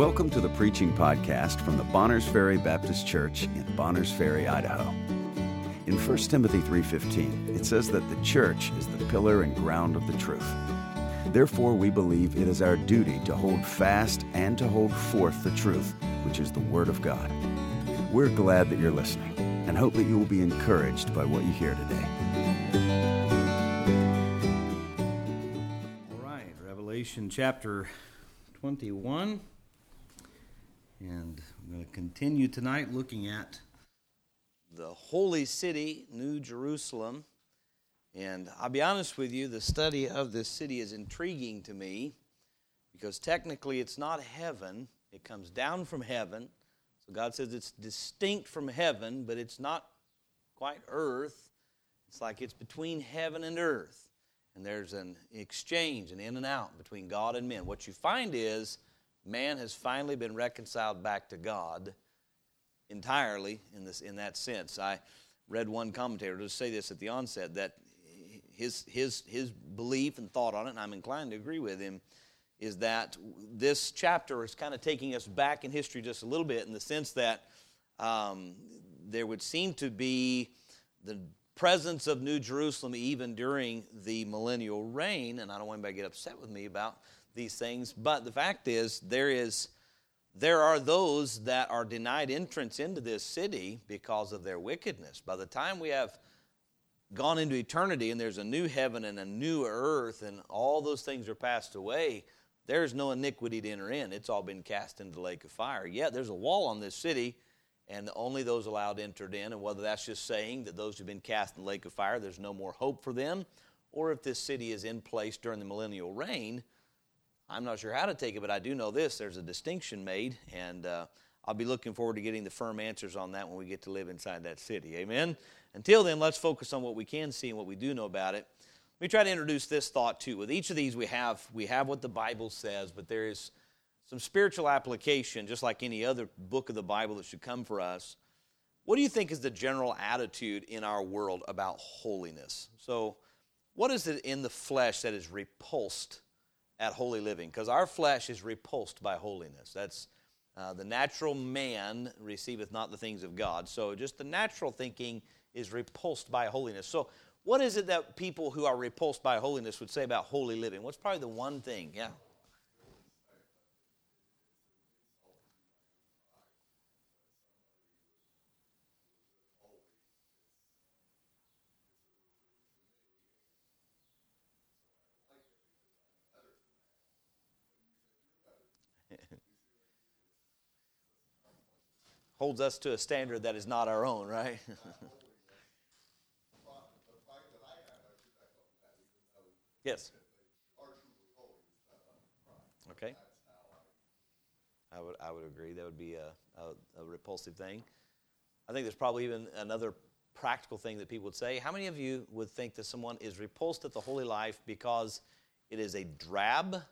Welcome to the preaching podcast from the Bonners Ferry Baptist Church in Bonners Ferry, Idaho. In 1 Timothy 3:15, it says that the church is the pillar and ground of the truth. Therefore, we believe it is our duty to hold fast and to hold forth the truth, which is the Word of God. We're glad that you're listening and hope that you will be encouraged by what you hear today. All right, Revelation chapter 21. And I'm going to continue tonight looking at the holy city, New Jerusalem. And I'll be honest with you, the study of this city is intriguing to me because technically it's not heaven. It comes down from heaven. So God says it's distinct from heaven, but it's not quite earth. It's like it's between heaven and earth. And there's an exchange, an in and out between God and men. What you find is man has finally been reconciled back to God entirely in that sense. I read one commentator to say this at the onset, that his belief and thought on it, and I'm inclined to agree with him, is that this chapter is kind of taking us back in history just a little bit in the sense that there would seem to be the presence of New Jerusalem even during the millennial reign, and I don't want anybody to get upset with me about these things, but the fact is there are those that are denied entrance into this city because of their wickedness. By the time we have gone into eternity and there's a new heaven and a new earth and all those things are passed away, there's no iniquity to enter in. It's all been cast into the lake of fire. Yet there's a wall on this city, and only those allowed entered in, and whether that's just saying that those who've been cast in the lake of fire, there's no more hope for them, or if this city is in place during the millennial reign, I'm not sure how to take it, but I do know this. There's a distinction made, and I'll be looking forward to getting the firm answers on that when we get to live inside that city. Amen? Until then, let's focus on what we can see and what we do know about it. Let me try to introduce this thought, too. With each of these, we have what the Bible says, but there is some spiritual application, just like any other book of the Bible that should come for us. What do you think is the general attitude in our world about holiness? So, what is it in the flesh that is repulsed at holy living? Because our flesh is repulsed by holiness. That's the natural man receiveth not the things of God. So just the natural thinking is repulsed by holiness. So what is it that people who are repulsed by holiness would say about holy living? What's probably the one thing? Yeah. Holds us to a standard that is not our own, right? Yes. Okay. I would agree. That would be a repulsive thing. I think there's probably even another practical thing that people would say. How many of you would think that someone is repulsed at the holy life because it is a drab,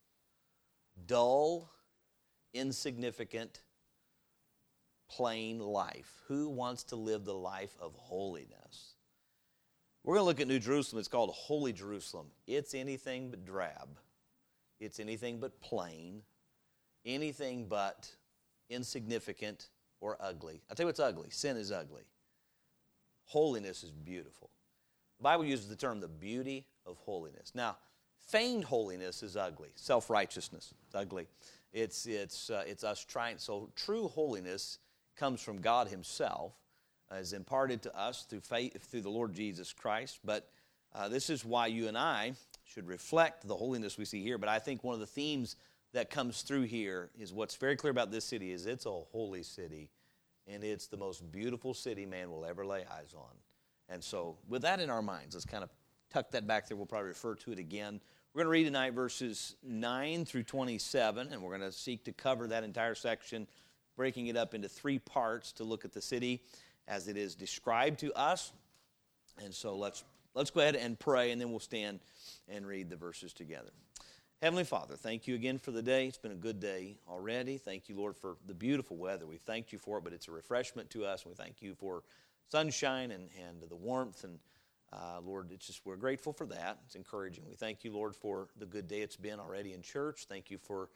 dull, insignificant, plain life? Who wants to live the life of holiness? We're going to look at New Jerusalem. It's called Holy Jerusalem. It's anything but drab. It's anything but plain. Anything but insignificant or ugly. I'll tell you what's ugly. Sin is ugly. Holiness is beautiful. The Bible uses the term the beauty of holiness. Now, feigned holiness is ugly. Self-righteousness is ugly. It's us trying. So true holiness comes from God Himself, is imparted to us through faith, through the Lord Jesus Christ. But this is why you and I should reflect the holiness we see here. But I think one of the themes that comes through here is what's very clear about this city is it's a holy city, and it's the most beautiful city man will ever lay eyes on. And so with that in our minds, let's kind of tuck that back there. We'll probably refer to it again. We're going to read tonight verses 9 through 27, and we're going to seek to cover that entire section, breaking it up into three parts to look at the city as it is described to us. And so let's go ahead and pray, and then we'll stand and read the verses together. Heavenly Father, thank you again for the day. It's been a good day already. Thank you, Lord, for the beautiful weather. We thank you for it, but it's a refreshment to us. We thank you for sunshine and the warmth. And, Lord, we're grateful for that. It's encouraging. We thank you, Lord, for the good day it's been already in church. Thank you for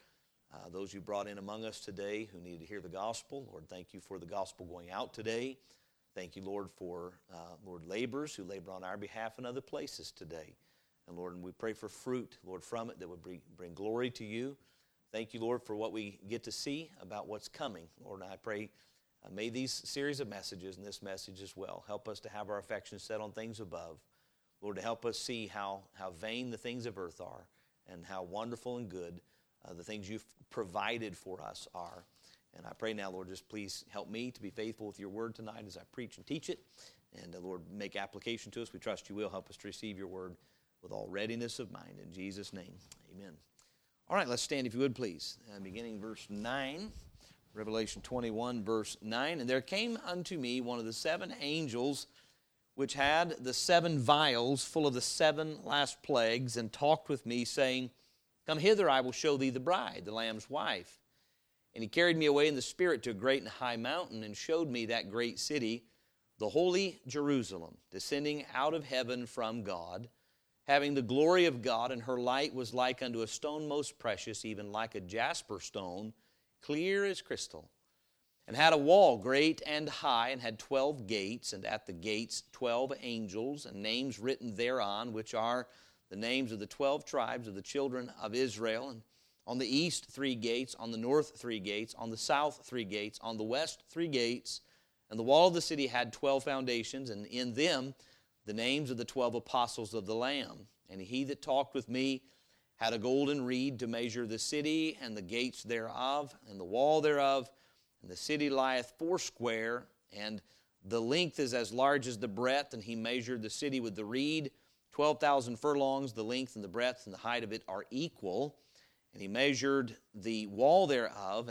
Those you brought in among us today who needed to hear the gospel, Lord, thank you for the gospel going out today. Thank you, Lord, for, Lord, laborers who labor on our behalf in other places today. And, Lord, and we pray for fruit, Lord, from it that would bring glory to you. Thank you, Lord, for what we get to see about what's coming. Lord, I pray, may these series of messages and this message as well help us to have our affections set on things above. Lord, to help us see how vain the things of earth are and how wonderful and good the things you've provided for us are. And I pray now, Lord, just please help me to be faithful with your word tonight as I preach and teach it. And, Lord, make application to us. We trust you will help us to receive your word with all readiness of mind. In Jesus' name, amen. All right, let's stand if you would, please. Beginning verse 9, Revelation 21, verse 9. And there came unto me one of the 7 angels which had the 7 vials full of the 7 last plagues, and talked with me, saying, Come hither, I will show thee the bride, the Lamb's wife. And he carried me away in the Spirit to a great and high mountain, and showed me that great city, the holy Jerusalem, descending out of heaven from God, having the glory of God, and her light was like unto a stone most precious, even like a jasper stone, clear as crystal. And had a wall great and high, and had 12 gates, and at the gates 12 angels, and names written thereon, which are the names of the 12 tribes of the children of Israel. And on the east 3 gates, on the north 3 gates, on the south 3 gates, on the west 3 gates. And the wall of the city had 12 foundations, and in them the names of the 12 apostles of the Lamb. And he that talked with me had a golden reed to measure the city, and the gates thereof, and the wall thereof. And the city lieth foursquare, and the length is as large as the breadth. And he measured the city with the reed, 12,000 furlongs. The length and the breadth and the height of it are equal. And he measured the wall thereof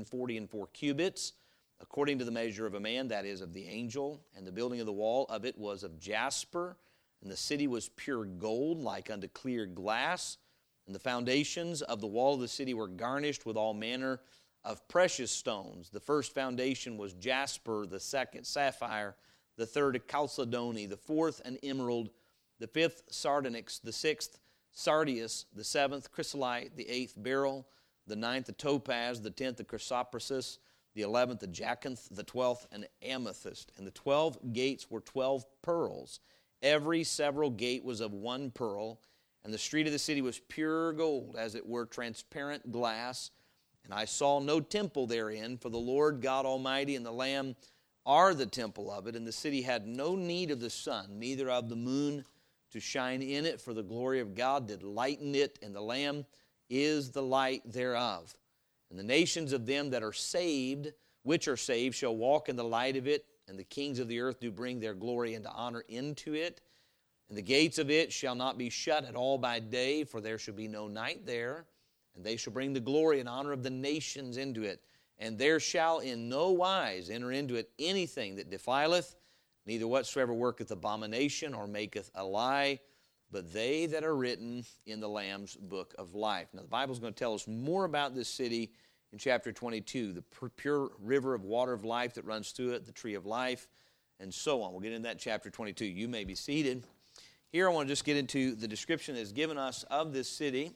144 cubits, according to the measure of a man, that is, of the angel. And the building of the wall of it was of jasper, and the city was pure gold, like unto clear glass. And the foundations of the wall of the city were garnished with all manner of precious stones. The first foundation was jasper, the second sapphire, the third a chalcedony, the fourth an emerald, the fifth sardonyx, the sixth sardius, the seventh chrysolite, the eighth beryl, the ninth a topaz, the 10th a chrysoprasus, the 11th a jacinth, the 12th an amethyst. And the 12 gates were 12 pearls. Every several gate was of 1 pearl, and the street of the city was pure gold, as it were transparent glass. And I saw no temple therein, for the Lord God Almighty and the Lamb are the temple of it. And the city had no need of the sun, neither of the moon to shine in it, for the glory of God did lighten it, and the Lamb is the light thereof. And the nations of them that are saved, which are saved, shall walk in the light of it, and the kings of the earth do bring their glory and honor into it. And the gates of it shall not be shut at all by day, for there shall be no night there. And they shall bring the glory and honor of the nations into it. And there shall in no wise enter into it anything that defileth, neither whatsoever worketh abomination or maketh a lie, but they that are written in the Lamb's book of life. Now the Bible's going to tell us more about this city in chapter 22, the pure river of water of life that runs through it, the tree of life, and so on. We'll get into that chapter 22. You may be seated. Here I want to just get into the description that's given us of this city.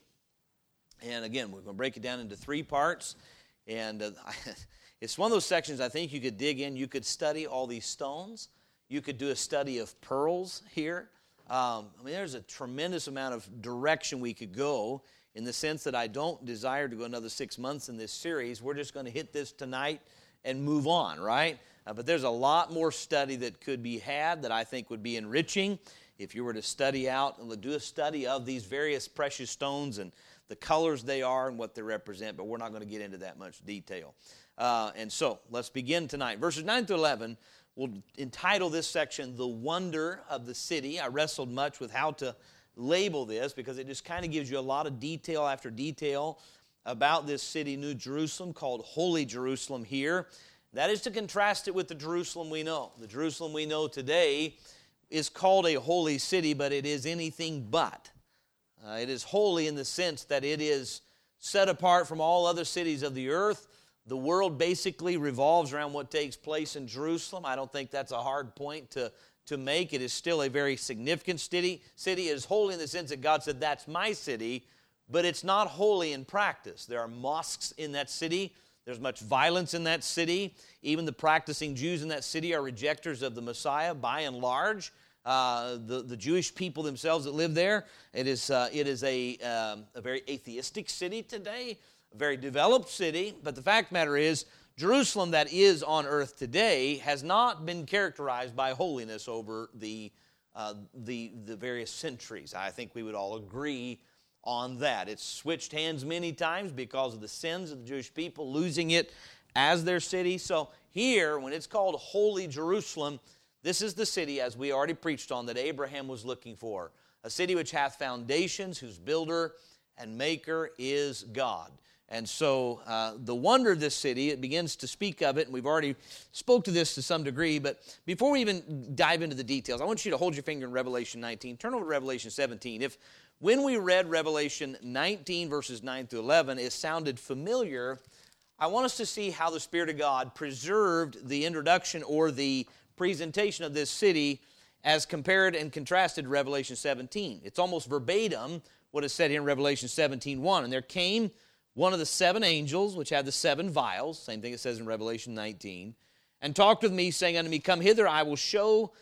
And again, we're going to break it down into 3 parts. And it's one of those sections I think you could dig in. You could study all these stones. You could do a study of pearls here. There's a tremendous amount of direction we could go, in the sense that I don't desire to go another 6 months in this series. We're just going to hit this tonight and move on, right? But there's a lot more study that could be had that I think would be enriching if you were to study out and do a study of these various precious stones and the colors they are and what they represent, but we're not going to get into that much detail. And so let's begin tonight. Verses 9 through 11, we'll entitle this section, The Wonder of the City. I wrestled much with how to label this because it just kind of gives you a lot of detail after detail about this city, New Jerusalem, called Holy Jerusalem here. That is to contrast it with the Jerusalem we know. The Jerusalem we know today is called a holy city, but it is anything but. It is holy in the sense that it is set apart from all other cities of the earth. The world basically revolves around what takes place in Jerusalem. I don't think that's a hard point to make. It is still a very significant city. It is holy in the sense that God said, that's my city. but it's not holy in practice. There are mosques in that city. There's much violence in that city. Even the practicing Jews in that city are rejectors of the Messiah by and large. The Jewish people themselves that live there, it is a very atheistic city today, a very developed city. But the fact of the matter is, Jerusalem that is on earth today has not been characterized by holiness over the various centuries. I think we would all agree on that. It's switched hands many times because of the sins of the Jewish people, losing it as their city. So here, when it's called Holy Jerusalem, this is the city, as we already preached on, that Abraham was looking for. A city which hath foundations, whose builder and maker is God. And so the wonder of this city, it begins to speak of it, and we've already spoke to this to some degree, but before we even dive into the details, I want you to hold your finger in Revelation 19. Turn over to Revelation 17. When we read Revelation 19, verses 9 through 11, it sounded familiar, I want us to see how the Spirit of God preserved the introduction or the presentation of this city as compared and contrasted to Revelation 17. It's almost verbatim what is said here in Revelation 17:1. And there came one of the seven angels, which had the seven vials, same thing it says in Revelation 19, and talked with me, saying unto me, Come hither, I will show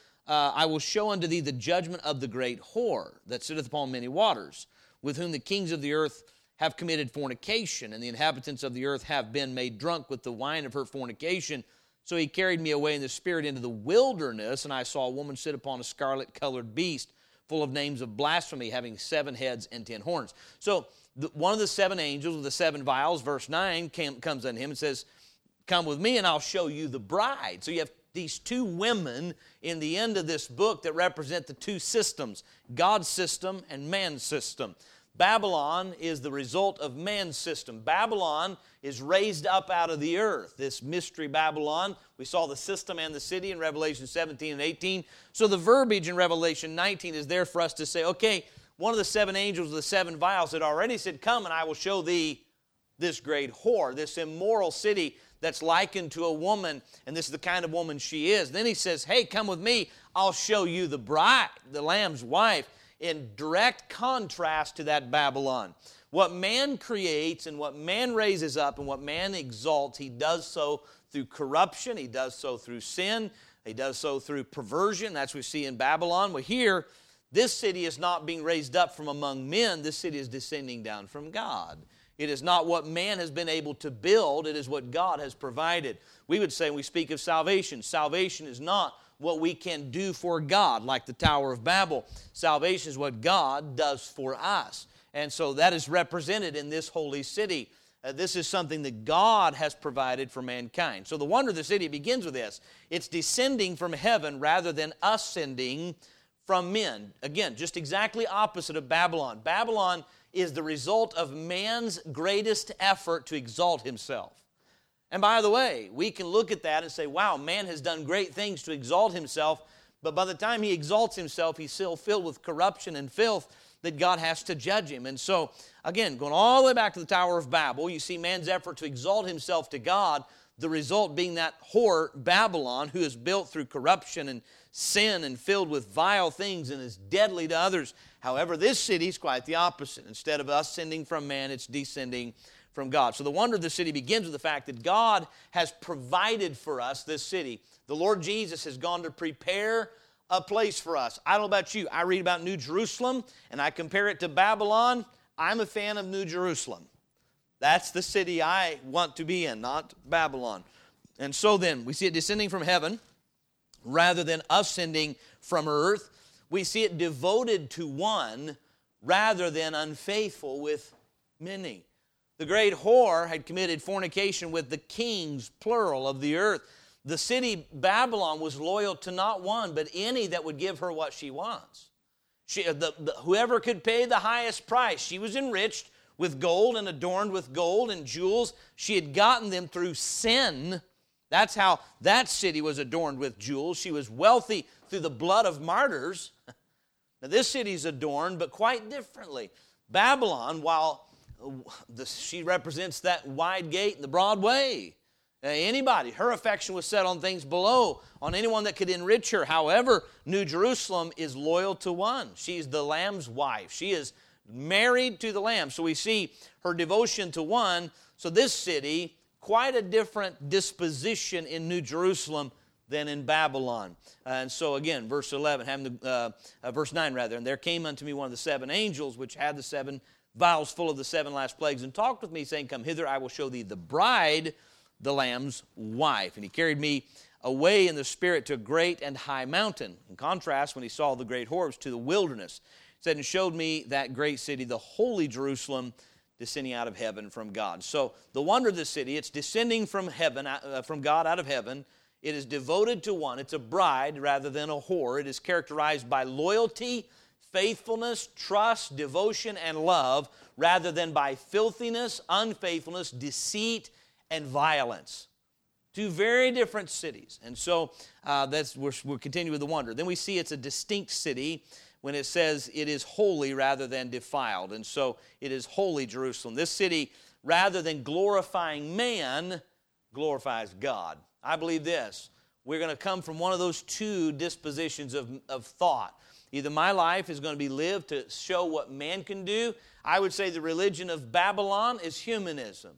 unto thee the judgment of the great whore that sitteth upon many waters, with whom the kings of the earth have committed fornication, and the inhabitants of the earth have been made drunk with the wine of her fornication. So he carried me away in the spirit into the wilderness, and I saw a woman sit upon a scarlet-colored beast, full of names of blasphemy, having 7 heads and 10 horns. So one of the seven angels with the 7 vials, verse 9, comes on him and says, Come with me and I'll show you the bride. So you have these 2 women in the end of this book that represent the 2 systems, God's system and man's system. Babylon is the result of man's system. Babylon is raised up out of the earth, this mystery Babylon. We saw the system and the city in Revelation 17 and 18. So the verbiage in Revelation 19 is there for us to say, okay, one of the 7 angels of the 7 vials had already said, Come and I will show thee this great whore, this immoral city that's likened to a woman, and this is the kind of woman she is. Then he says, hey, come with me, I'll show you the bride, the Lamb's wife, in direct contrast to that Babylon. What man creates and what man raises up and what man exalts, he does so through corruption, he does so through sin, he does so through perversion. That's what we see in Babylon. Well, here, this city is not being raised up from among men, this city is descending down from God. It is not what man has been able to build, it is what God has provided. We would say when we speak of salvation, salvation is not what we can do for God, like the Tower of Babel. Salvation is what God does for us. And so that is represented in this holy city. This is something that God has provided for mankind. So the wonder of the city begins with this. It's descending from heaven rather than ascending from men. Again, just exactly opposite of Babylon. Babylon is the result of man's greatest effort to exalt himself. And by the way, we can look at that and say, wow, man has done great things to exalt himself, but by the time he exalts himself, he's still filled with corruption and filth that God has to judge him. And so, again, going all the way back to the Tower of Babel, you see man's effort to exalt himself to God, the result being that whore, Babylon, who is built through corruption and sin and filled with vile things and is deadly to others. However, this city is quite the opposite. Instead of ascending from man, it's descending from God. So the wonder of the city begins with the fact that God has provided for us this city. The Lord Jesus has gone to prepare a place for us. I don't know about you. I read about New Jerusalem and I compare it to Babylon. I'm a fan of New Jerusalem. That's the city I want to be in, not Babylon. And so then, we see it descending from heaven rather than ascending from earth. We see it devoted to one rather than unfaithful with many. The great whore had committed fornication with the kings, plural, of the earth. The city Babylon was loyal to not one, but any that would give her what she wants. Whoever could pay the highest price. She was enriched with gold and adorned with gold and jewels. She had gotten them through sin. That's how that city was adorned with jewels. She was wealthy through the blood of martyrs. Now this city's adorned, but quite differently. Babylon, while she represents that wide gate and the broad way. Anybody, her affection was set on things below, on anyone that could enrich her. However, New Jerusalem is loyal to one. She's the Lamb's wife. She is married to the Lamb. So we see her devotion to one. So this city, quite a different disposition in New Jerusalem than in Babylon. And so again, verse 11, verse 9 rather, and there came unto me one of the 7 angels, which had the 7 vials full of the 7 last plagues, and talked with me, saying, Come hither, I will show thee the bride, the Lamb's wife. And he carried me away in the Spirit to a great and high mountain. In contrast, when he saw the great horrors, to the wilderness. He said, and showed me that great city, the holy Jerusalem, descending out of heaven from God. So the wonder of the city, it's descending from heaven, from God out of heaven. It is devoted to one. It's a bride rather than a whore. It is characterized by loyalty, faithfulness, trust, devotion, and love, rather than by filthiness, unfaithfulness, deceit, and violence. 2 very different cities. And so we'll continue with the wonder. Then we see it's a distinct city when it says it is holy rather than defiled. And so it is holy Jerusalem. This city, rather than glorifying man, glorifies God. I believe this. We're going to come from one of those 2 dispositions of thought. Either my life is going to be lived to show what man can do. I would say the religion of Babylon is humanism.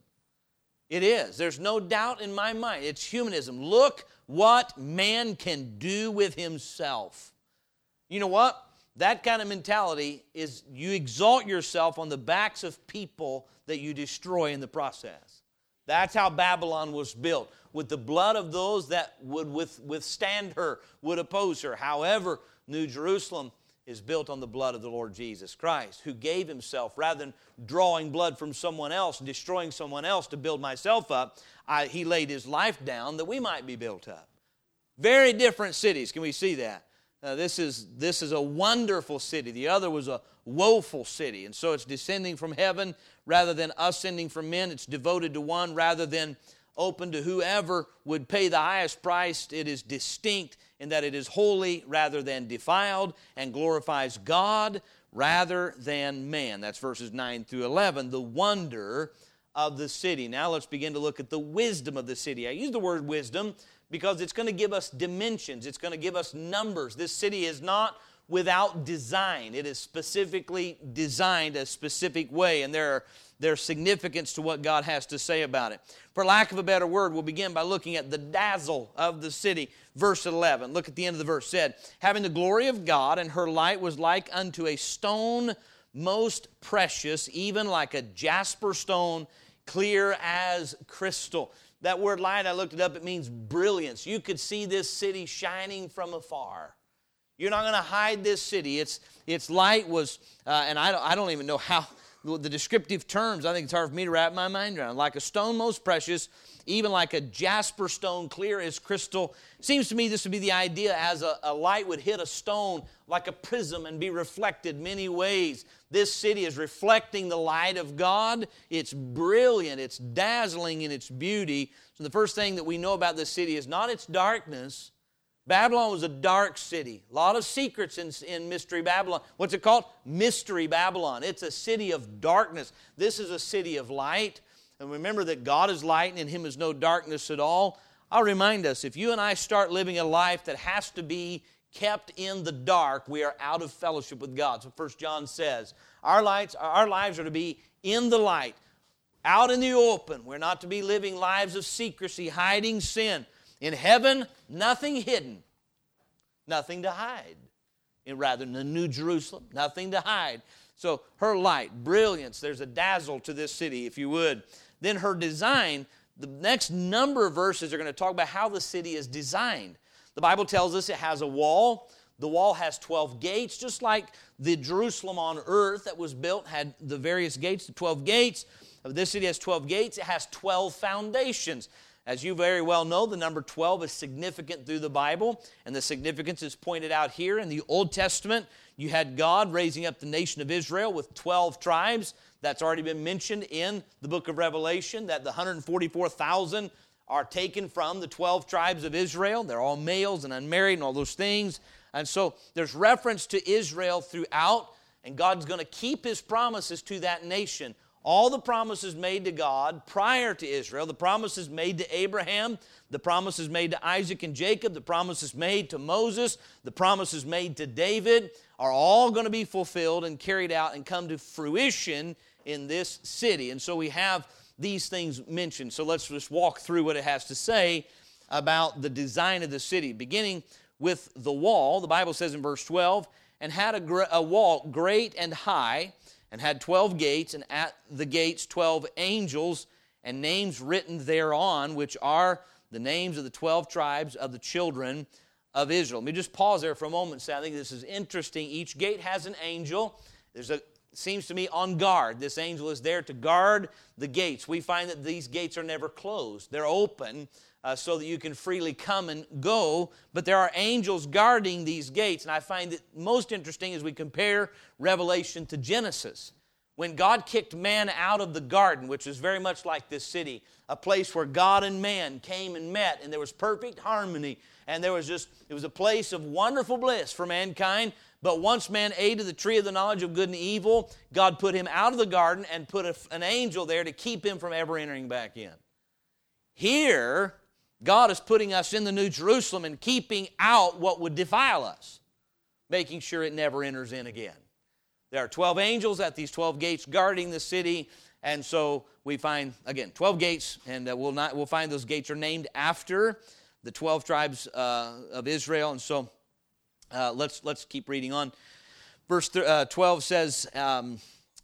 It is. There's no doubt in my mind. It's humanism. Look what man can do with himself. You know what? That kind of mentality is you exalt yourself on the backs of people that you destroy in the process. That's how Babylon was built, with the blood of those that would withstand her, would oppose her. However, New Jerusalem is built on the blood of the Lord Jesus Christ, who gave himself, rather than drawing blood from someone else and destroying someone else to build myself up, he laid his life down that we might be built up. Very different cities. Can we see that? This is a wonderful city. The other was a woeful city. And so it's descending from heaven rather than ascending from men. It's devoted to one rather than open to whoever would pay the highest price. It is distinct in that it is holy rather than defiled, and glorifies God rather than man. That's verses 9 through 11, the wonder of the city. Now let's begin to look at the wisdom of the city. I use the word wisdom because it's going to give us dimensions. It's going to give us numbers. This city is not without design. It is specifically designed a specific way, and there's significance to what God has to say about it. For lack of a better word, we'll begin by looking at the dazzle of the city. Verse 11, look at the end of the verse, said, having the glory of God, and her light was like unto a stone most precious, even like a jasper stone, clear as crystal. That word light, I looked it up, it means brilliance. You could see this city shining from afar. You're not going to hide this city. Its light was, and I don't even know how, the descriptive terms, I think it's hard for me to wrap my mind around. Like a stone most precious, even like a jasper stone, clear as crystal. Seems to me this would be the idea as a light would hit a stone like a prism and be reflected many ways. This city is reflecting the light of God. It's brilliant. It's dazzling in its beauty. So the first thing that we know about this city is not its darkness. Babylon was a dark city. A lot of secrets in Mystery Babylon. What's it called? Mystery Babylon. It's a city of darkness. This is a city of light. And remember that God is light and in Him is no darkness at all. I'll remind us, if you and I start living a life that has to be kept in the dark, we are out of fellowship with God. So 1 John says, our lives are to be in the light, out in the open. We're not to be living lives of secrecy, hiding sin. In heaven, nothing hidden, nothing to hide. Rather than the New Jerusalem, nothing to hide. So her light, brilliance, there's a dazzle to this city, if you would. Then her design, the next number of verses are going to talk about how the city is designed. The Bible tells us it has a wall. The wall has 12 gates, just like the Jerusalem on earth that was built had the various gates, the 12 gates. This city has 12 gates. It has 12 foundations. As you very well know, the number 12 is significant through the Bible, and the significance is pointed out here. In the Old Testament, you had God raising up the nation of Israel with 12 tribes. That's already been mentioned in the book of Revelation, that the 144,000 are taken from the 12 tribes of Israel. They're all males and unmarried and all those things. And so there's reference to Israel throughout, and God's going to keep His promises to that nation. All the promises made to God prior to Israel, the promises made to Abraham, the promises made to Isaac and Jacob, the promises made to Moses, the promises made to David, are all going to be fulfilled and carried out and come to fruition in this city. And so we have these things mentioned. So let's just walk through what it has to say about the design of the city. Beginning with the wall, the Bible says in verse 12, and had a wall great and high, and had 12 gates, and at the gates 12 angels, and names written thereon, which are the names of the 12 tribes of the children of Israel. Let me just pause there for a moment and say, I think this is interesting. Each gate has an angel. Seems to me on guard. This angel is there to guard the gates. We find that these gates are never closed. They're open so that you can freely come and go, but there are angels guarding these gates. And I find it most interesting as we compare Revelation to Genesis. When God kicked man out of the garden, which is very much like this city, a place where God and man came and met, and there was perfect harmony, and it was a place of wonderful bliss for mankind. But once man ate of the tree of the knowledge of good and evil, God put him out of the garden and put an angel there to keep him from ever entering back in. Here, God is putting us in the New Jerusalem and keeping out what would defile us, making sure it never enters in again. There are 12 angels at these 12 gates guarding the city, and so we find, again, 12 gates, and we'll find those gates are named after the 12 tribes of Israel, and so let's keep reading on. Verse 12 says, and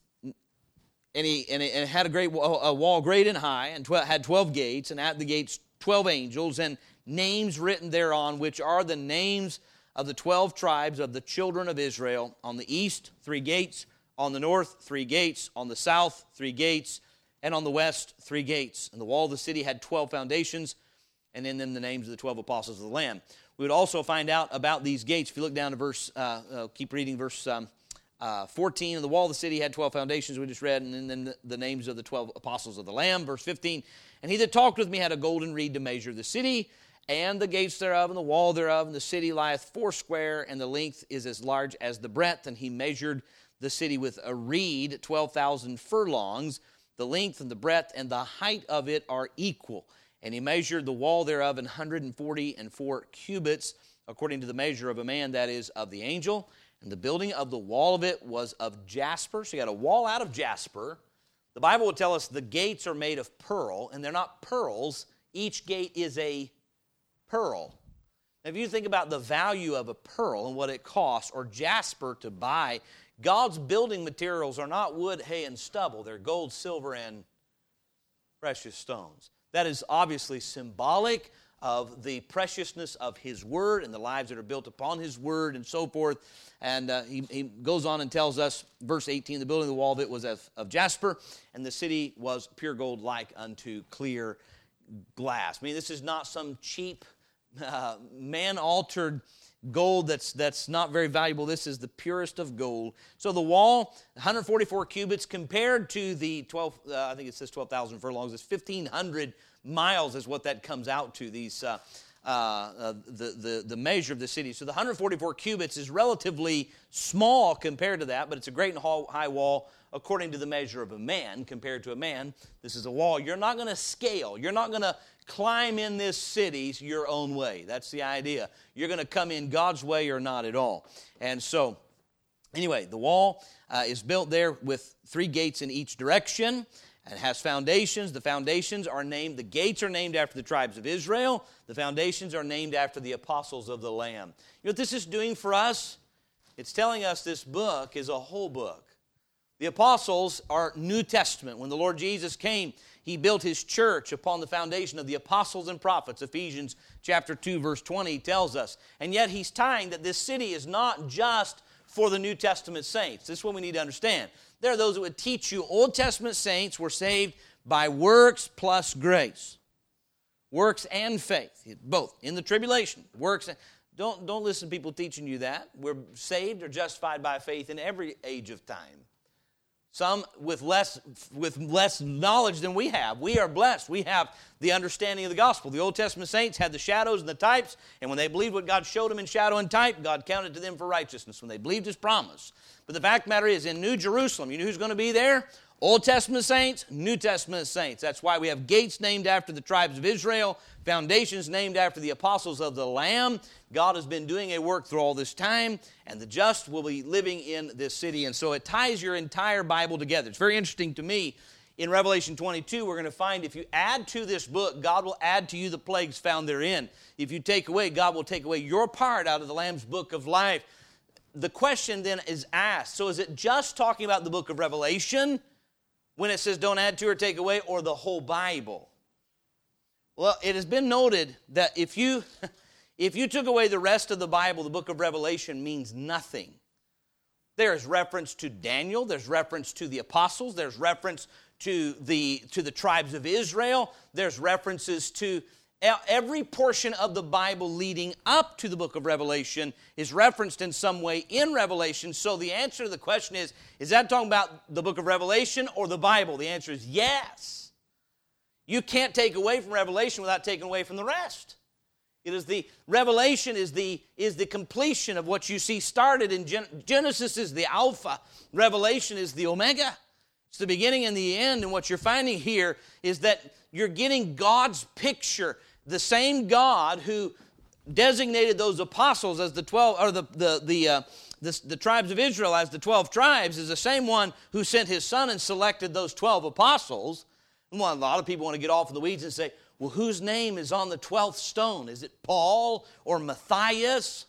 it had a wall great and high, and had 12 gates, and at the gates 12 angels, and names written thereon, which are the names of the 12 tribes of the children of Israel. On the east, 3 gates. On the north, 3 gates. On the south, 3 gates. And on the west, 3 gates. And the wall of the city had 12 foundations, and in them the names of the 12 apostles of the Lamb. We would also find out about these gates. If you look down to verse, keep reading verse 14. And the wall of the city had 12 foundations, we just read, and then the names of the 12 apostles of the Lamb. Verse 15. And he that talked with me had a golden reed to measure the city, and the gates thereof, and the wall thereof, and the city lieth foursquare, and the length is as large as the breadth. And he measured the city with a reed, 12,000 furlongs. The length and the breadth and the height of it are equal. And he measured the wall thereof 144 cubits, according to the measure of a man, that is, of the angel. And the building of the wall of it was of jasper. So you got a wall out of jasper. The Bible will tell us the gates are made of pearl, and they're not pearls. Each gate is a pearl. Now, if you think about the value of a pearl and what it costs, or jasper to buy, God's building materials are not wood, hay, and stubble. They're gold, silver, and precious stones. That is obviously symbolic of the preciousness of His Word and the lives that are built upon His Word and so forth. And he goes on and tells us, verse 18, the building of the wall of it was of jasper, and the city was pure gold like unto clear glass. I mean, this is not some cheap, man-altered gold that's not very valuable. This is the purest of gold. So the wall, 144 cubits, compared to the 12, I think it says 12,000 furlongs, it's 1,500 miles is what that comes out to, these the measure of the city. So the 144 cubits is relatively small compared to that, but it's a great and high wall according to the measure of a man. Compared to a man, this is a wall you're not going to scale. You're not going to climb in this city your own way. That's the idea. You're going to come in God's way or not at all. And so, anyway, the wall is built there with 3 gates in each direction. It has foundations. The foundations are named, the gates are named after the tribes of Israel. The foundations are named after the apostles of the Lamb. You know what this is doing for us? It's telling us this book is a whole book. The apostles are New Testament. When the Lord Jesus came, He built His church upon the foundation of the apostles and prophets. Ephesians chapter 2, verse 20 tells us. And yet He's tying that this city is not just for the New Testament saints. This is what we need to understand. There are those that would teach you Old Testament saints were saved by works plus grace. Works and faith, both, in the tribulation. Works. Don't listen to people teaching you that. We're saved or justified by faith in every age of time. Some with less knowledge than we have. We are blessed. We have the understanding of the gospel. The Old Testament saints had the shadows and the types, and when they believed what God showed them in shadow and type, God counted to them for righteousness when they believed His promise. But the fact of the matter is, in New Jerusalem, you know who's going to be there? Old Testament saints, New Testament saints. That's why we have gates named after the tribes of Israel, foundations named after the apostles of the Lamb. God has been doing a work through all this time, and the just will be living in this city. And so it ties your entire Bible together. It's very interesting to me. In Revelation 22, we're going to find if you add to this book, God will add to you the plagues found therein. If you take away, God will take away your part out of the Lamb's book of life. The question then is asked, so is it just talking about the book of Revelation when it says don't add to or take away, or the whole Bible? Well, it has been noted that if you took away the rest of the Bible, the book of Revelation means nothing. There is reference to Daniel, there's reference to the apostles, there's reference to the tribes of Israel, there's references to every portion of the Bible leading up to the book of Revelation is referenced in some way in Revelation. So the answer to the question is that talking about the book of Revelation or the Bible? The answer is yes. You can't take away from Revelation without taking away from the rest. It is the Revelation is the completion of what you see started in Genesis is the Alpha. Revelation is the Omega. It's the beginning and the end. And what you're finding here is that you're getting God's picture. The same God who designated those apostles as the 12, or the tribes of Israel as the 12 tribes, is the same one who sent his son and selected those 12 apostles. And a lot of people want to get off in the weeds and say, well, whose name is on the 12th stone? Is it Paul or Matthias?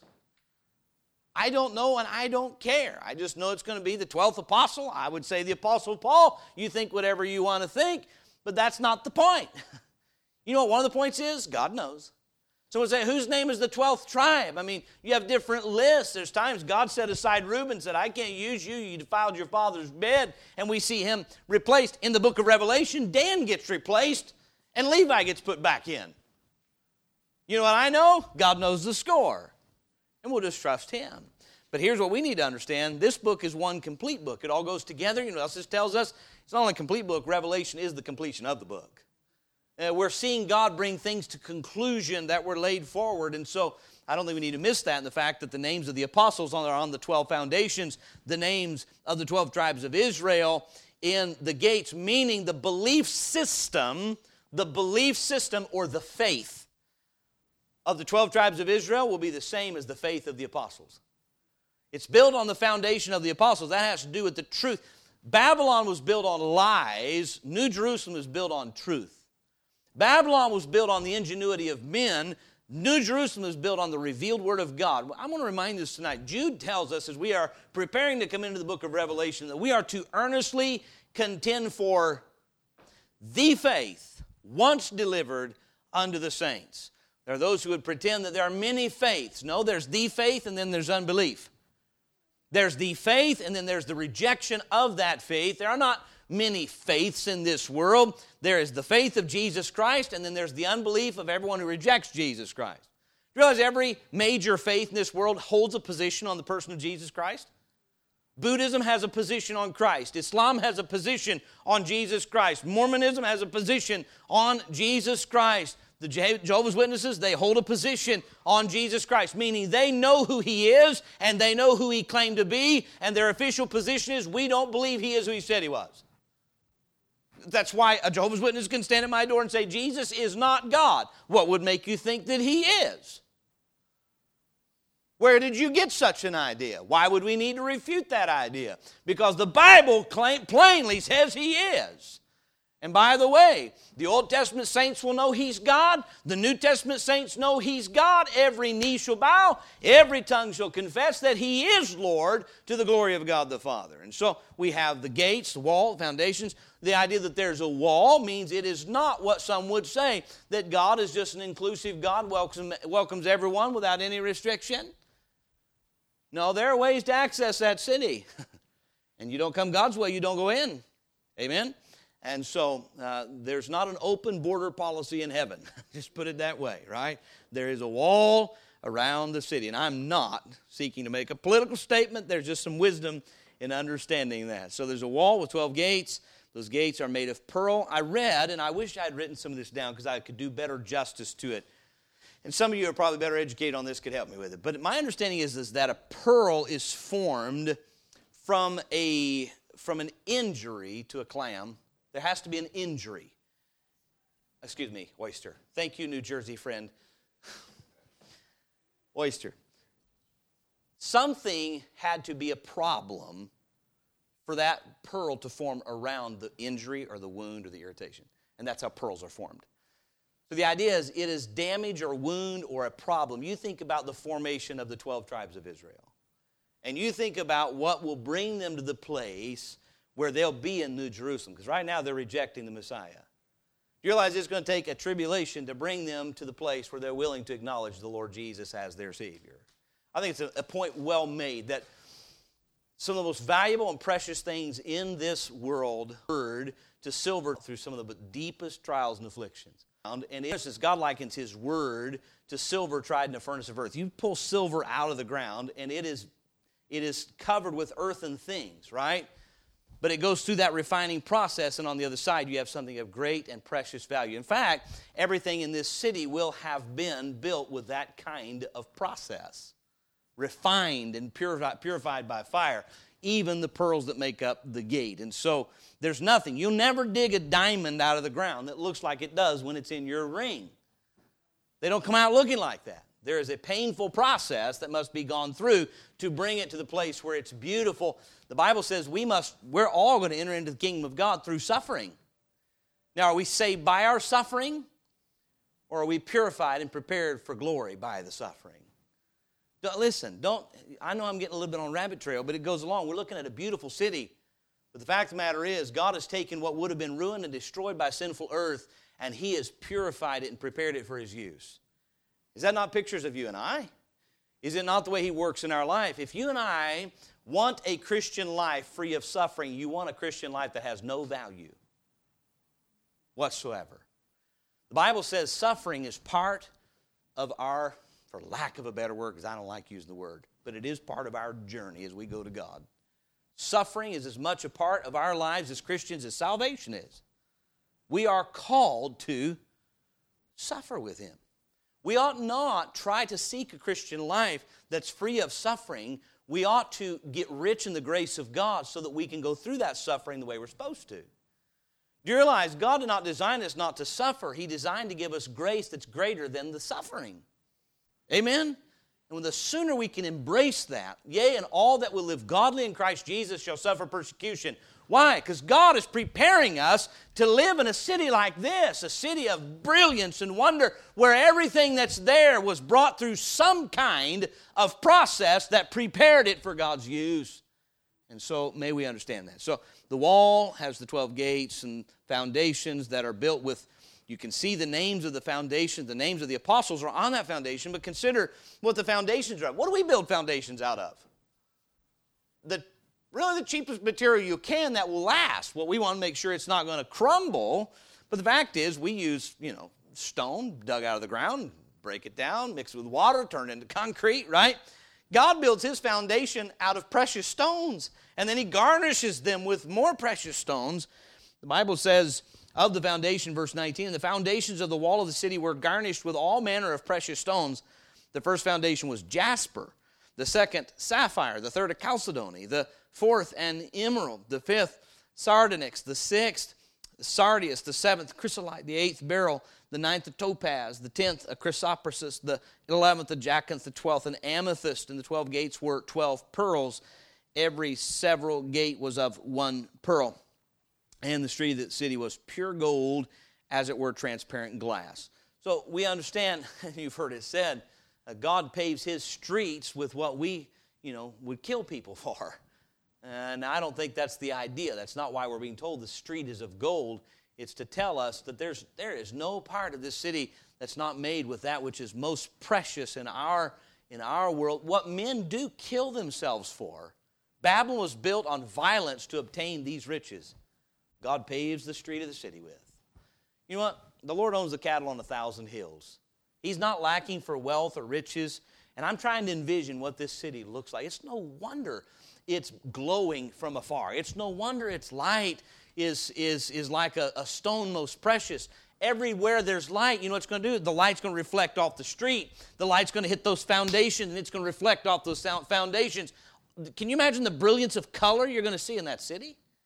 I don't know and I don't care. I just know it's going to be the 12th apostle. I would say the apostle Paul. You think whatever you want to think, but that's not the point. You know what one of the points is? God knows. So we'll say, whose name is the 12th tribe? I mean, you have different lists. There's times God set aside Reuben and said, I can't use you. You defiled your father's bed. And we see him replaced. In the book of Revelation, Dan gets replaced and Levi gets put back in. You know what I know? God knows the score. And we'll just trust him. But here's what we need to understand. This book is one complete book. It all goes together. You know what else this tells us? It's not only a complete book. Revelation is the completion of the book. We're seeing God bring things to conclusion that were laid forward. And so I don't think we need to miss that in the fact that the names of the apostles are on the 12 foundations, the names of the 12 tribes of Israel in the gates, meaning the belief system or the faith of the 12 tribes of Israel will be the same as the faith of the apostles. It's built on the foundation of the apostles. That has to do with the truth. Babylon was built on lies. New Jerusalem was built on truth. Babylon was built on the ingenuity of men. New Jerusalem is built on the revealed Word of God. I want to remind us tonight, Jude tells us as we are preparing to come into the book of Revelation that we are to earnestly contend for the faith once delivered unto the saints. There are those who would pretend that there are many faiths. No, there's the faith and then there's unbelief. There's the faith and then there's the rejection of that faith. There are not many faiths in this world. There is the faith of Jesus Christ, and then there's the unbelief of everyone who rejects Jesus Christ. Do you realize every major faith in this world holds a position on the person of Jesus Christ? Buddhism has a position on Christ. Islam has a position on Jesus Christ. Mormonism has a position on Jesus Christ. The Jehovah's Witnesses, they hold a position on Jesus Christ, meaning they know who He is, and they know who He claimed to be, and their official position is, we don't believe He is who He said He was. That's why a Jehovah's Witness can stand at my door and say, Jesus is not God. What would make you think that He is? Where did you get such an idea? Why would we need to refute that idea? Because the Bible plainly says He is. And by the way, the Old Testament saints will know He's God. The New Testament saints know He's God. Every knee shall bow. Every tongue shall confess that He is Lord to the glory of God the Father. And so we have the gates, the wall, the foundations. The idea that there's a wall means it is not what some would say, that God is just an inclusive God, welcomes everyone without any restriction. No, there are ways to access that city. And you don't come God's way, you don't go in. Amen? And so there's not an open border policy in heaven. Just put it that way, right? There is a wall around the city. And I'm not seeking to make a political statement. There's just some wisdom in understanding that. So there's a wall with 12 gates. Those gates are made of pearl. I read, and I wish I had written some of this down because I could do better justice to it. And some of you are probably better educated on this, could help me with it. But my understanding is that a pearl is formed from a from an injury to a clam, there has to be an injury. Excuse me, oyster. Thank you, New Jersey friend. Oyster. Something had to be a problem for that pearl to form around the injury or the wound or the irritation. And that's how pearls are formed. So the idea is it is damage or wound or a problem. You think about the formation of the 12 tribes of Israel. And you think about what will bring them to the place where they'll be in New Jerusalem. Because right now they're rejecting the Messiah. You realize it's going to take a tribulation to bring them to the place where they're willing to acknowledge the Lord Jesus as their Savior. I think it's a point well made that some of the most valuable and precious things in this world word to silver through some of the deepest trials and afflictions. And in instance, God likens His word to silver tried in a furnace of earth. You pull silver out of the ground, and it is covered with earthen things, right? But it goes through that refining process, and on the other side, you have something of great and precious value. In fact, everything in this city will have been built with that kind of process. Refined and purified by fire, even the pearls that make up the gate. And so there's nothing. You'll never dig a diamond out of the ground that looks like it does when it's in your ring. They don't come out looking like that. There is a painful process that must be gone through to bring it to the place where it's beautiful. The Bible says we're all going to enter into the kingdom of God through suffering. Now, are we saved by our suffering? Or are we purified and prepared for glory by the suffering? I know I'm getting a little bit on rabbit trail, but it goes along. We're looking at a beautiful city. But the fact of the matter is, God has taken what would have been ruined and destroyed by sinful earth, and He has purified it and prepared it for His use. Is that not pictures of you and I? Is it not the way He works in our life? If you and I want a Christian life free of suffering, you want a Christian life that has no value whatsoever. The Bible says suffering is part of our, for lack of a better word, because I don't like using the word, but it is part of our journey as we go to God. Suffering is as much a part of our lives as Christians as salvation is. We are called to suffer with Him. We ought not try to seek a Christian life that's free of suffering. We ought to get rich in the grace of God so that we can go through that suffering the way we're supposed to. Do you realize God did not design us not to suffer? He designed to give us grace that's greater than the suffering. Amen? And the sooner we can embrace that, yea, and all that will live godly in Christ Jesus shall suffer persecution. Why? Because God is preparing us to live in a city like this, a city of brilliance and wonder, where everything that's there was brought through some kind of process that prepared it for God's use. And so may we understand that. So the wall has the 12 gates and foundations that are built with, you can see the names of the foundation, the names of the apostles are on that foundation, but consider what the foundations are. What do we build foundations out of? Really the cheapest material you can that will last. Well, we want to make sure it's not going to crumble, but the fact is we use, stone dug out of the ground, break it down, mix it with water, turn it into concrete, right? God builds His foundation out of precious stones, and then He garnishes them with more precious stones. The Bible says of the foundation, verse 19, the foundations of the wall of the city were garnished with all manner of precious stones. The first foundation was jasper, the second sapphire, the third a chalcedony, the fourth an emerald, the fifth sardonyx, the sixth sardius, the seventh chrysolite, the eighth beryl, the ninth a topaz, the 10th a chrysoprasus, the 11th a jacinth, the 12th an amethyst, and the 12 gates were 12 pearls. Every several gate was of one pearl. And the street of the city was pure gold, as it were transparent glass. So we understand, you've heard it said, God paves His streets with what we, would kill people for. And I don't think that's the idea. That's not why we're being told the street is of gold. It's to tell us that there is no part of this city that's not made with that which is most precious in our world. What men do kill themselves for. Babylon was built on violence to obtain these riches. God paves the street of the city with. You know what? The Lord owns the cattle on 1,000 hills. He's not lacking for wealth or riches. And I'm trying to envision what this city looks like. It's no wonder it's glowing from afar. It's no wonder its light is like a stone most precious. Everywhere there's light, you know what it's going to do? The light's going to reflect off the street. The light's going to hit those foundations, and it's going to reflect off those foundations. Can you imagine the brilliance of color you're going to see in that city?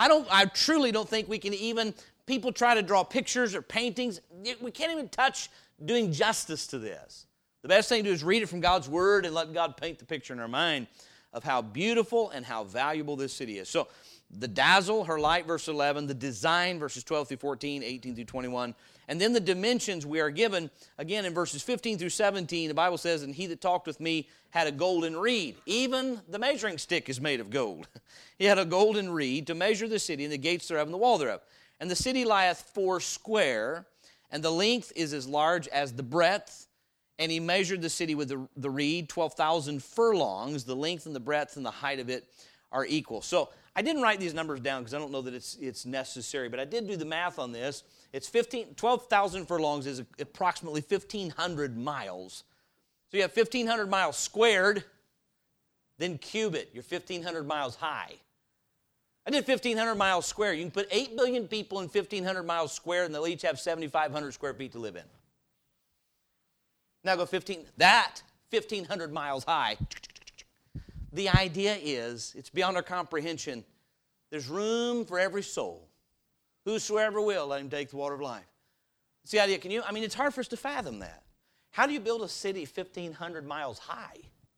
I truly don't think we can even, people try to draw pictures or paintings. We can't even touch doing justice to this. The best thing to do is read it from God's Word and let God paint the picture in our mind of how beautiful and how valuable this city is. So the dazzle, her light, verse 11, the design, verses 12 through 14, 18 through 21, and then the dimensions we are given, again in verses 15 through 17, the Bible says, and he that talked with me had a golden reed. Even the measuring stick is made of gold. He had a golden reed to measure the city and the gates thereof and the wall thereof. And the city lieth foursquare, and the length is as large as the breadth. And he measured the city with the reed, 12,000 furlongs. The length and the breadth and the height of it are equal. So I didn't write these numbers down because I don't know that it's necessary, but I did do the math on this. It's 12,000 furlongs is approximately 1,500 miles. So you have 1,500 miles squared, then cube it. You're 1,500 miles high. I did 1,500 miles square. You can put 8 billion people in 1,500 miles square, and they'll each have 7,500 square feet to live in. Now go 1,500 miles high. The idea is, it's beyond our comprehension. There's room for every soul. Whosoever will, let him take the water of life. It's the idea. It's hard for us to fathom that. How do you build a city 1,500 miles high?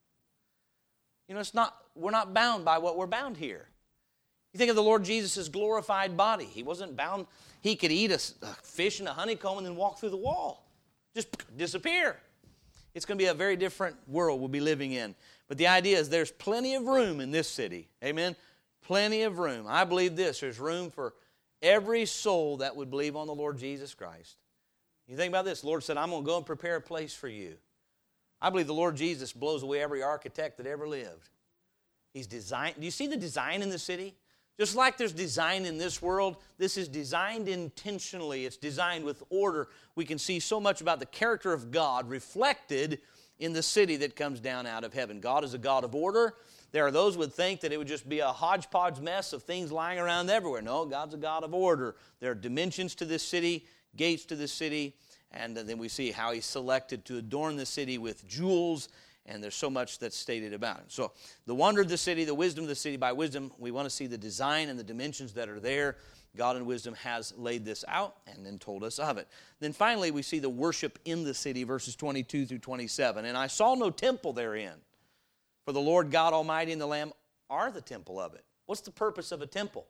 We're not bound by what we're bound here. You think of the Lord Jesus' glorified body. He wasn't bound. He could eat a fish and a honeycomb and then walk through the wall. Just disappear. It's going to be a very different world we'll be living in. But the idea is there's plenty of room in this city. Amen? Plenty of room. I believe this. There's room for every soul that would believe on the Lord Jesus Christ. You think about this. The Lord said, I'm going to go and prepare a place for you. I believe the Lord Jesus blows away every architect that ever lived. He's designed. Do you see the design in the city? Just like there's design in this world, this is designed intentionally. It's designed with order. We can see so much about the character of God reflected in the city that comes down out of heaven. God is a God of order. There are those who would think that it would just be a hodgepodge mess of things lying around everywhere. No, God's a God of order. There are dimensions to this city, gates to this city, and then we see how He selected to adorn the city with jewels, and there's so much that's stated about it. So the wonder of the city, the wisdom of the city, by wisdom, we want to see the design and the dimensions that are there. God in wisdom has laid this out and then told us of it. Then finally, we see the worship in the city, verses 22 through 27. And I saw no temple therein, for the Lord God Almighty and the Lamb are the temple of it. What's the purpose of a temple?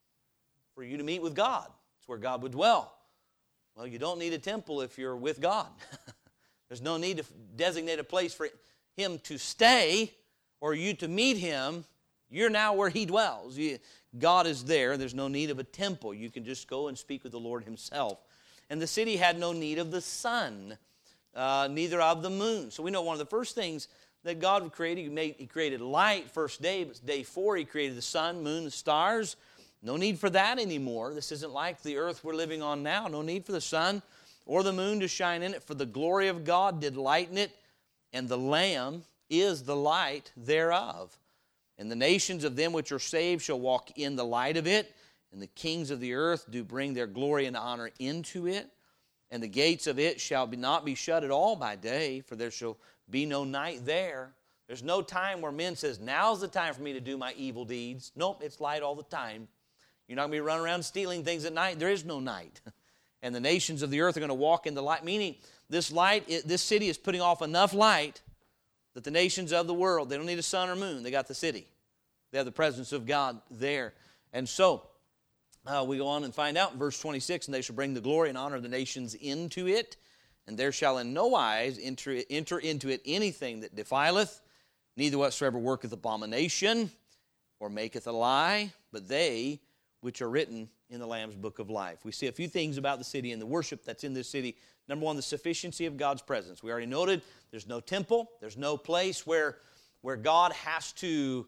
For you to meet with God. It's where God would dwell. Well, you don't need a temple if you're with God. There's no need to designate a place for Him to stay or you to meet Him. You're now where He dwells. God is there. There's no need of a temple. You can just go and speak with the Lord Himself. And the city had no need of the sun, neither of the moon. So we know one of the first things that God created, He created light first day, but day 4 He created the sun, moon, the stars. No need for that anymore. This isn't like the earth we're living on now. No need for the sun or the moon to shine in it, for the glory of God did lighten it, and the Lamb is the light thereof. And the nations of them which are saved shall walk in the light of it, and the kings of the earth do bring their glory and honor into it. And the gates of it shall not be shut at all by day, for there shall be no night there. There's no time where men says, now's the time for me to do my evil deeds. Nope, it's light all the time. You're not going to be running around stealing things at night. There is no night. And the nations of the earth are going to walk in the light, meaning this city is putting off enough light that the nations of the world, they don't need a sun or moon. They got the city. They have the presence of God there. And so we go on and find out in verse 26, and they shall bring the glory and honor of the nations into it, and there shall in no wise enter into it anything that defileth, neither whatsoever worketh abomination or maketh a lie, but they which are written in the Lamb's book of life. We see a few things about the city and the worship that's in this city. Number one, the sufficiency of God's presence. We already noted there's no temple. There's no place where God has to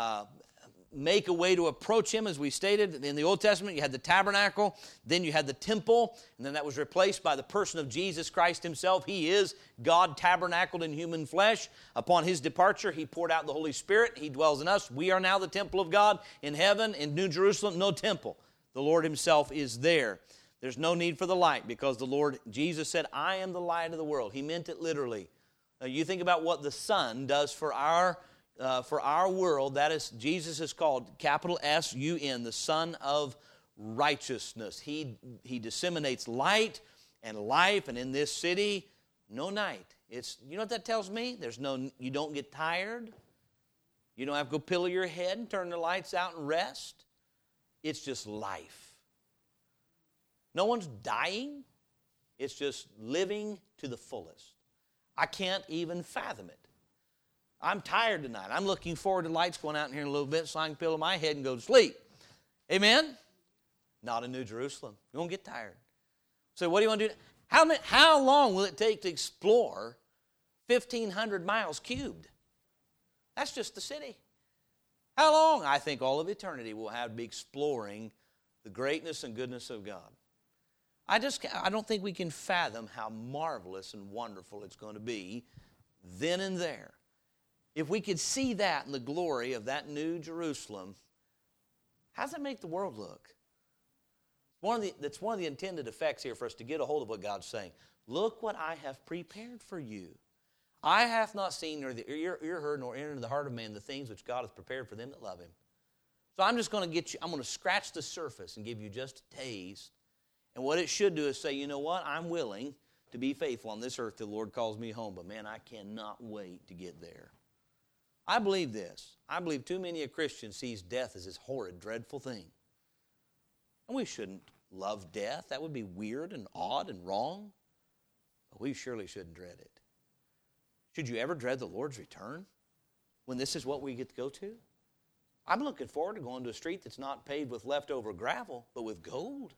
make a way to approach Him, as we stated. In the Old Testament, you had the tabernacle, then you had the temple, and then that was replaced by the person of Jesus Christ Himself. He is God tabernacled in human flesh. Upon His departure, He poured out the Holy Spirit. He dwells in us. We are now the temple of God in heaven. In New Jerusalem, no temple. The Lord Himself is there. There's no need for the light because the Lord Jesus said, I am the light of the world. He meant it literally. You think about what the sun does for our for our world, that is, Jesus is called, capital S-U-N, the Son of Righteousness. He disseminates light and life, and in this city, no night. You know what that tells me? You don't get tired. You don't have to go pillow your head and turn the lights out and rest. It's just life. No one's dying. It's just living to the fullest. I can't even fathom it. I'm tired tonight. I'm looking forward to lights going out in here in a little bit so I can pillow my head and go to sleep. Amen? Not in New Jerusalem. You won't get tired. So what do you want to do? How long will it take to explore 1,500 miles cubed? That's just the city. How long? I think all of eternity will have to be exploring the greatness and goodness of God. I don't think we can fathom how marvelous and wonderful it's going to be then and there. If we could see that in the glory of that New Jerusalem, how does that make the world look? That's one of the intended effects here for us to get a hold of what God's saying. Look what I have prepared for you. I have not seen, nor the ear heard, nor entered into the heart of man the things which God hath prepared for them that love Him. So I'm just going to I'm going to scratch the surface and give you just a taste. And what it should do is say, you know what? I'm willing to be faithful on this earth till the Lord calls me home. But man, I cannot wait to get there. I believe this. I believe too many a Christian sees death as this horrid, dreadful thing. And we shouldn't love death. That would be weird and odd and wrong. But we surely shouldn't dread it. Should you ever dread the Lord's return when this is what we get to go to? I'm looking forward to going to a street that's not paved with leftover gravel, but with gold.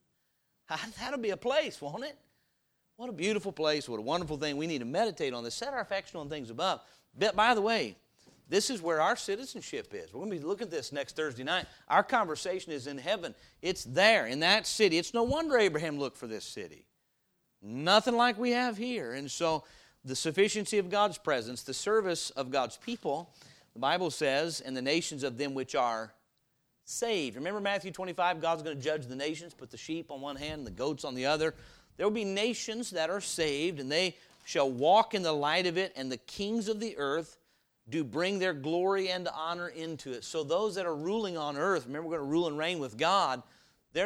That'll be a place, won't it? What a beautiful place. What a wonderful thing. We need to meditate on this. Set our affection on things above. But by the way, this is where our citizenship is. We're going to be looking at this next Thursday night. Our conversation is in heaven. It's there in that city. It's no wonder Abraham looked for this city. Nothing like we have here. And so the sufficiency of God's presence, the service of God's people, the Bible says, and the nations of them which are saved. Remember Matthew 25, God's going to judge the nations, put the sheep on one hand and the goats on the other. There will be nations that are saved, and they shall walk in the light of it, and the kings of the earth do bring their glory and honor into it. So those that are ruling on earth, remember we're going to rule and reign with God, they're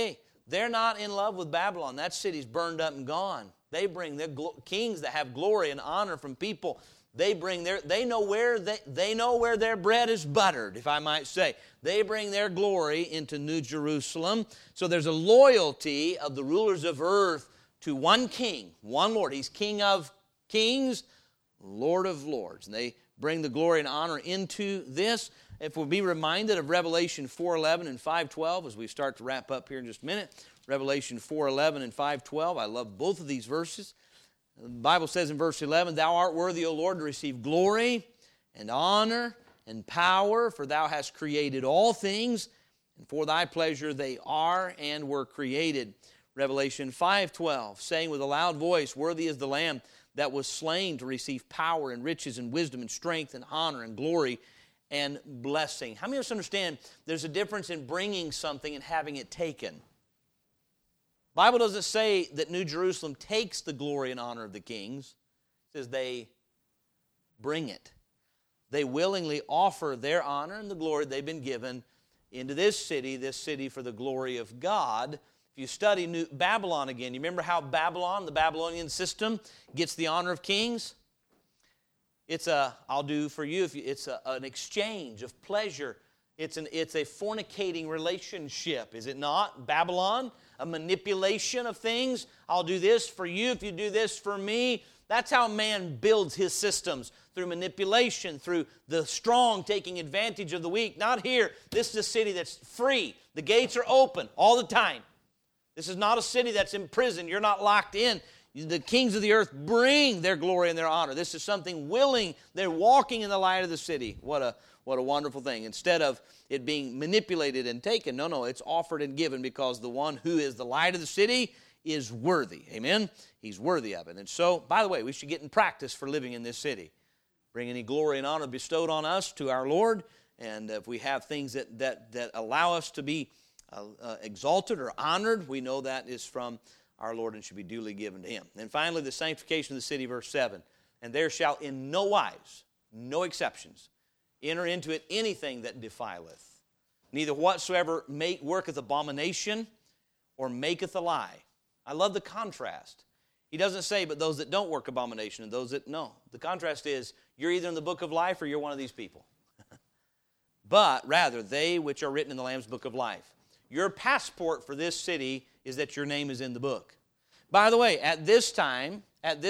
not in love with Babylon. That city's burned up and gone. They bring their kings that have glory and honor from people. They know where their bread is buttered, if I might say. They bring their glory into New Jerusalem. So there's a loyalty of the rulers of earth to one king, one Lord. He's King of kings, Lord of lords. And they bring the glory and honor into this. If we'll be reminded of Revelation 4:11 and 5:12 as we start to wrap up here in just a minute. Revelation 4:11 and 5:12. I love both of these verses. The Bible says in verse 11, Thou art worthy, O Lord, to receive glory and honor and power, for Thou hast created all things, and for Thy pleasure they are and were created. Revelation 5:12, saying with a loud voice, Worthy is the Lamb that was slain to receive power and riches and wisdom and strength and honor and glory and blessing. How many of us understand there's a difference in bringing something and having it taken? The Bible doesn't say that New Jerusalem takes the glory and honor of the kings. It says they bring it. They willingly offer their honor and the glory they've been given into this city for the glory of God. If you study Babylon again, you remember how Babylon, the Babylonian system, gets the honor of kings? It's I'll do for you. It's an exchange of pleasure. It's a fornicating relationship, is it not? Babylon, a manipulation of things. I'll do this for you if you do this for me. That's how man builds his systems, through manipulation, through the strong taking advantage of the weak. Not here. This is a city that's free. The gates are open all the time. This is not a city that's imprisoned. You're not locked in. The kings of the earth bring their glory and their honor. This is something willing. They're walking in the light of the city. What a wonderful thing. Instead of it being manipulated and taken, no, it's offered and given because the one who is the light of the city is worthy. Amen? He's worthy of it. And so, by the way, we should get in practice for living in this city. Bring any glory and honor bestowed on us to our Lord. And if we have things that allow us to be exalted or honored, we know that is from our Lord and should be duly given to Him. And finally, the sanctification of the city, verse 7. And there shall in no wise, no exceptions, enter into it anything that defileth, neither whatsoever worketh abomination or maketh a lie. I love the contrast. He doesn't say, but those that don't work abomination and those that, no. The contrast is, you're either in the book of life or you're one of these people. But rather, they which are written in the Lamb's book of life. Your passport for this city is that your name is in the book. By the way, at this time,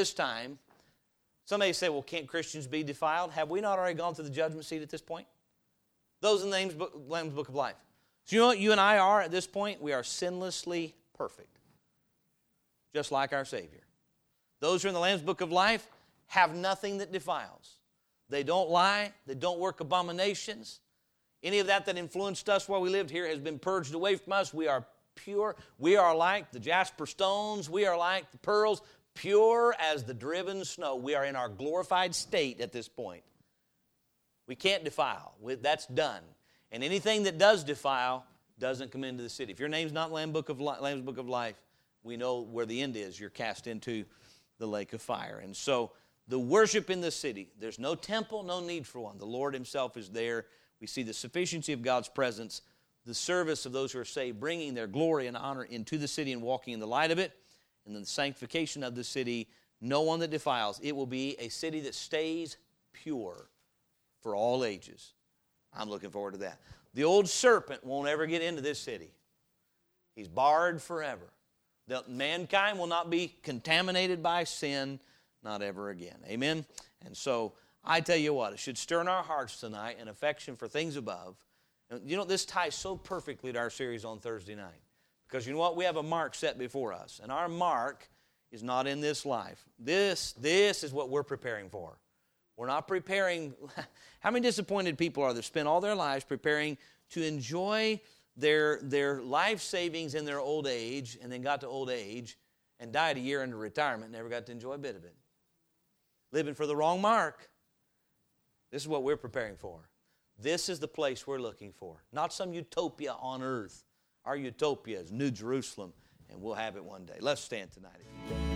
somebody say, well, can't Christians be defiled? Have we not already gone to the judgment seat at this point? Those in the Lamb's book of life. So you know what you and I are at this point? We are sinlessly perfect, just like our Savior. Those who are in the Lamb's book of life have nothing that defiles. They don't lie. They don't work abominations. Any of that influenced us while we lived here has been purged away from us. We are pure. We are like the jasper stones. We are like the pearls, pure as the driven snow. We are in our glorified state at this point. We can't defile. That's done. And anything that does defile doesn't come into the city. If your name's not Lamb's Book of Life, we know where the end is. You're cast into the lake of fire. And so the worship in the city, there's no temple, no need for one. The Lord himself is there. We see the sufficiency of God's presence, the service of those who are saved, bringing their glory and honor into the city and walking in the light of it, and then the sanctification of the city, no one that defiles. It will be a city that stays pure for all ages. I'm looking forward to that. The old serpent won't ever get into this city. He's barred forever. Mankind will not be contaminated by sin, not ever again. Amen? And so, I tell you what, it should stir in our hearts tonight an affection for things above. And you know, this ties so perfectly to our series on Thursday night. Because you know what? We have a mark set before us. And our mark is not in this life. This is what we're preparing for. We're not preparing. How many disappointed people are there spend all their lives preparing to enjoy their life savings in their old age, and then got to old age and died a year into retirement and never got to enjoy a bit of it? Living for the wrong mark. This is what we're preparing for. This is the place we're looking for. Not some utopia on earth. Our utopia is New Jerusalem, and we'll have it one day. Let's stand tonight.